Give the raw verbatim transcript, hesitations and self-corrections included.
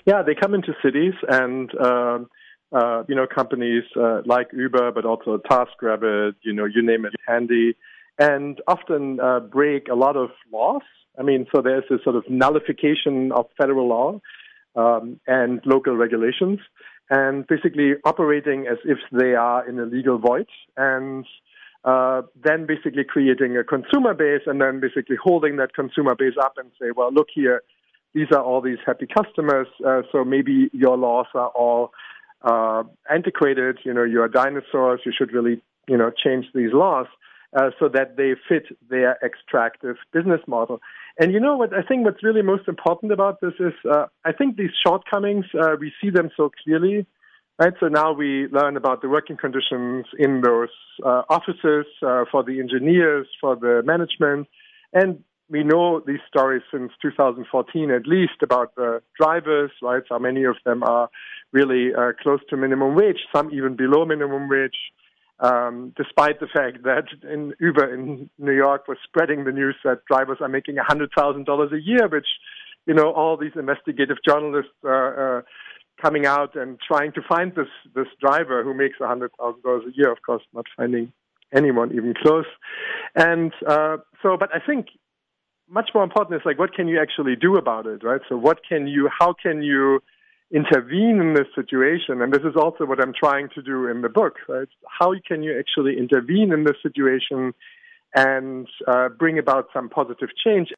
Yeah, they come into cities and, uh, uh, you know, companies uh, like Uber, but also TaskRabbit, you know, you name it, Handy, and often uh, break a lot of laws. I mean, so there's this sort of nullification of federal law um, and local regulations, and basically operating as if they are in a legal void, and uh, then basically creating a consumer base, and then basically holding that consumer base up and say, well, look here, these are all these happy customers, uh, so maybe your laws are all uh, antiquated, you know, you're dinosaurs, you should really, you know, change these laws uh, so that they fit their extractive business model. And you know what I think what's really most important about this is uh, I think these shortcomings, uh, we see them so clearly, right? So now we learn about the working conditions in those uh, offices uh, for the engineers, for the management, and we know these stories since two thousand fourteen, at least, about the drivers, right? So many of them are really uh, close to minimum wage, some even below minimum wage, um, despite the fact that in Uber in New York was spreading the news that drivers are making one hundred thousand dollars a year, which, you know, all these investigative journalists are uh, coming out and trying to find this, this driver who makes one hundred thousand dollars a year, of course, not finding anyone even close. And uh, so, but I think much more important is like, what can you actually do about it, right? So what can you, how can you intervene in this situation? And this is also what I'm trying to do in the book, right? How can you actually intervene in this situation and uh, bring about some positive change?